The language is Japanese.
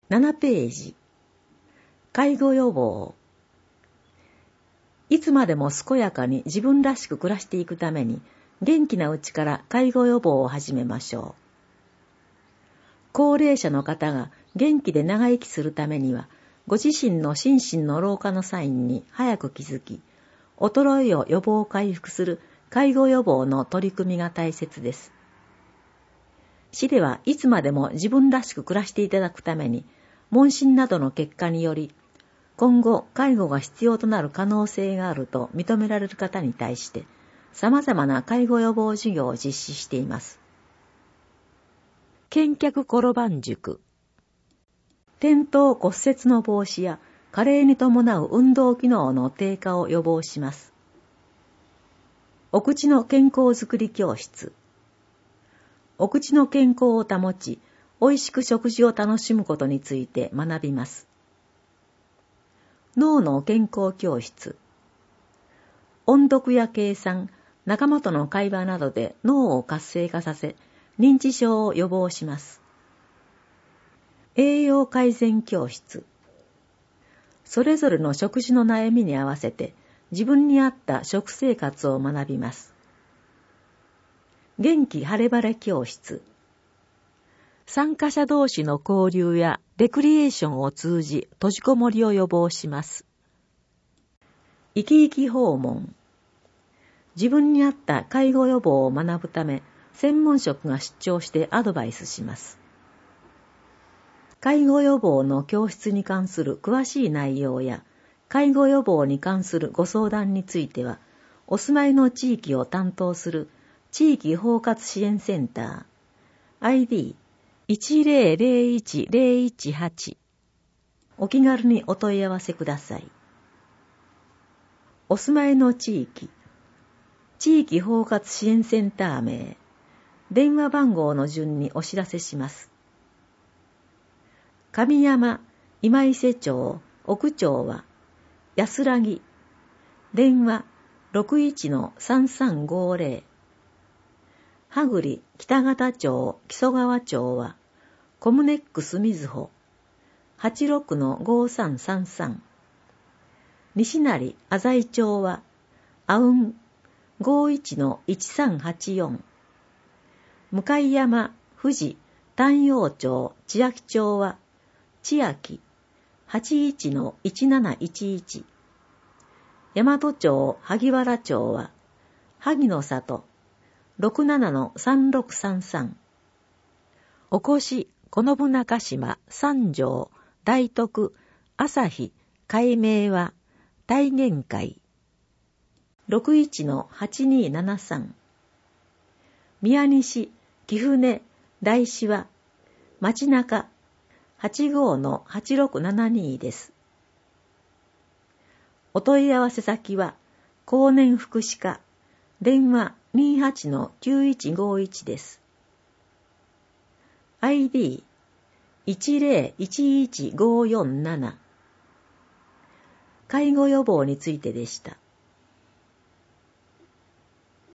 7ページ。介護予防。いつまでも健やかに自分らしく暮らしていくために、元気なうちから介護予防を始めましょう。高齢者の方が元気で長生きするためには、ご自身の心身の老化のサインに早く気づき、衰えを予防回復する介護予防の取り組みが大切です。市ではいつまでも自分らしく暮らしていただくために、問診などの結果により、今後介護が必要となる可能性があると認められる方に対して、様々な介護予防事業を実施しています。健脚転番塾。転倒骨折の防止や加齢に伴う運動機能の低下を予防します。お口の健康づくり教室。お口の健康を保ち、美味しく食事を楽しむことについて学びます。脳の健康教室。音読や計算、仲間との会話などで脳を活性化させ、認知症を予防します。栄養改善教室。それぞれの食事の悩みに合わせて、自分に合った食生活を学びます。元気晴れ晴れ教室。参加者同士の交流やレクリエーションを通じ閉じこもりを予防します。生き生き訪問。自分に合った介護予防を学ぶため、専門職が出張してアドバイスします。介護予防の教室に関する詳しい内容や、介護予防に関するご相談については、お住まいの地域を担当する地域包括支援センター、ID10010118、お気軽にお問い合わせください。お住まいの地域、地域包括支援センター名、電話番号の順にお知らせします。上山、今伊勢町、奥町は、安らぎ、電話 61-3350。羽栗、北方町、木曽川町は、コムネックスみずほ、86-5333。西成、浅井町は、あうん、51-1384。向山、富士、丹陽町、千秋町は、千秋、81-1711。大和町、萩原町は、萩の里、67-3633。おこし、このぶ中島、三条、大徳、朝日、海明は、大限会。61-8273。宮西、貴船、大師は、町中、85-8672です。お問い合わせ先は、高年福祉課、電話 28-9151 です。ID10111547。介護予防についてでした。